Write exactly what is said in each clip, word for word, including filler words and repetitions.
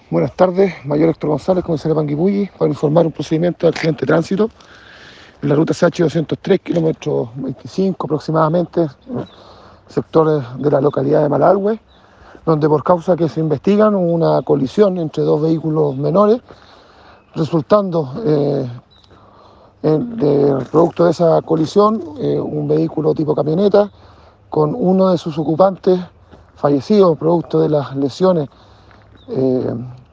Buenas tardes, Mayor Héctor González, comisario de Panguipulli, para informar un procedimiento de accidente de tránsito en la ruta C H doscientos tres, kilómetro veinticinco aproximadamente, sectores de la localidad de Malargüe, donde por causa que se investigan hubo una colisión entre dos vehículos menores, resultando eh, en, de, producto de esa colisión eh, un vehículo tipo camioneta con uno de sus ocupantes fallecido producto de las lesiones. Eh,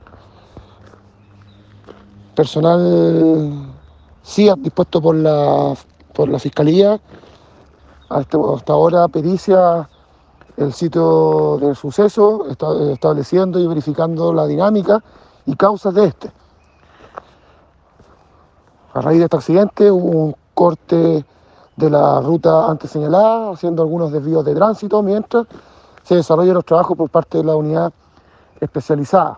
personal C I A dispuesto por la, por la Fiscalía, hasta, hasta ahora pericia el sitio del suceso, está, estableciendo y verificando la dinámica y causas de este. A raíz de este accidente hubo un corte de la ruta antes señalada, haciendo algunos desvíos de tránsito, mientras se desarrollan los trabajos por parte de la unidad especializada.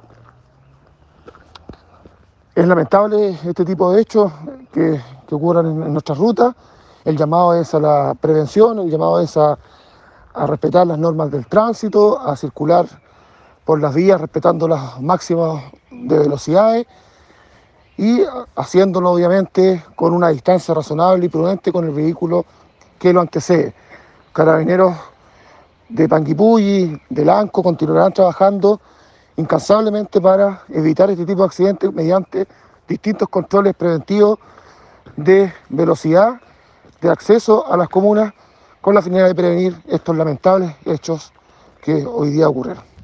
Es lamentable este tipo de hechos que, que ocurran en, en nuestras rutas. El llamado es a la prevención, el llamado es a, a respetar las normas del tránsito, a circular por las vías respetando las máximas de velocidades y haciéndolo obviamente con una distancia razonable y prudente con el vehículo que lo antecede. Carabineros de Panguipulli, de Lanco, continuarán trabajando incansablemente para evitar este tipo de accidentes mediante distintos controles preventivos de velocidad, de acceso a las comunas, con la finalidad de prevenir estos lamentables hechos que hoy día ocurrieron.